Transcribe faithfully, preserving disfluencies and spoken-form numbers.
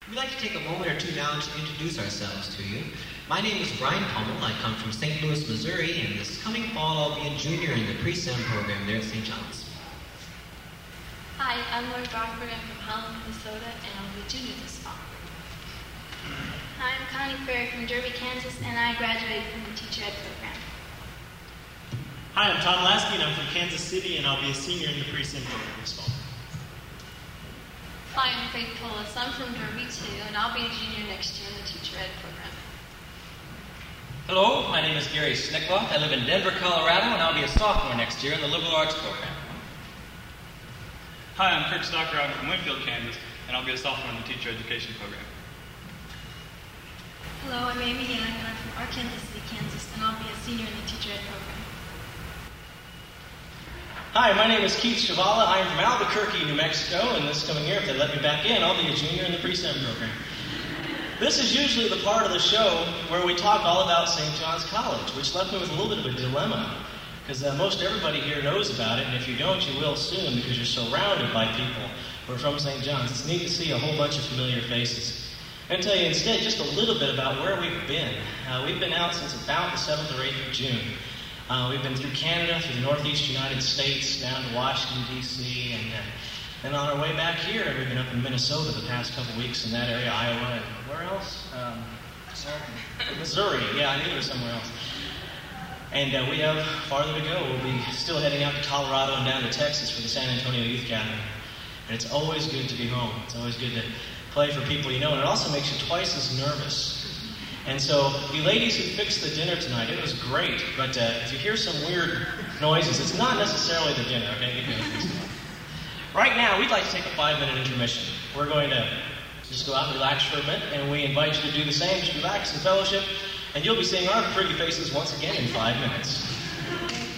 We'd like to take a moment or two now to introduce ourselves to you. My name is Brian Pummel. I come from Saint Louis, Missouri, and this coming fall I'll be a junior in the pre-sem program there at Saint John's. Hi, I'm Lori Brockford. I'm from Holland, Minnesota, and I'll be a junior this fall. Hi, I'm Connie Ferry from Derby, Kansas, and I graduated from the teacher ed program. Hi, I'm Tom Lasky, and I'm from Kansas City, and I'll be a senior in the pre-sim program this fall. Hi, I'm Faith Pullis. I'm from Derby, too, and I'll be a junior next year in the teacher ed program. Hello, my name is Gary Snickloff. I live in Denver, Colorado, and I'll be a sophomore next year in the liberal arts program. Hi, I'm Kirk Stocker. I'm from Winfield, Kansas, and I'll be a sophomore in the teacher education program. Hello, I'm Amy Young, and I'm from Arkansas City, Kansas, and I'll be a senior in the teacher ed program. Hi, my name is Keith Chavala. I'm from Albuquerque, New Mexico, and this coming year, if they let me back in, I'll be a junior in the pre-sem program. This is usually the part of the show where we talk all about Saint John's College, which left me with a little bit of a dilemma, because uh, most everybody here knows about it, and if you don't, you will soon, because you're surrounded by people who are from Saint John's. It's neat to see a whole bunch of familiar faces. I'm going to tell you instead just a little bit about where we've been. Uh, we've been out since about the seventh or eighth of June. Uh, we've been through Canada, through the Northeast United States, down to Washington, D C, and uh, then on our way back here, we've been up in Minnesota the past couple weeks in that area, Iowa, and where else? Um, Missouri. Yeah, I knew there was somewhere else. And uh, we have farther to go. We'll be still heading out to Colorado and down to Texas for the San Antonio Youth Gathering. And it's always good to be home. It's always good to play for people you know, and it also makes you twice as nervous. And so, you ladies who fixed the dinner tonight, it was great, but uh, if you hear some weird noises, it's not necessarily the dinner, okay? Right now, we'd like to take a five-minute intermission. We're going to just go out and relax for a bit, and we invite you to do the same. Just relax and fellowship, and you'll be seeing our pretty faces once again in five minutes.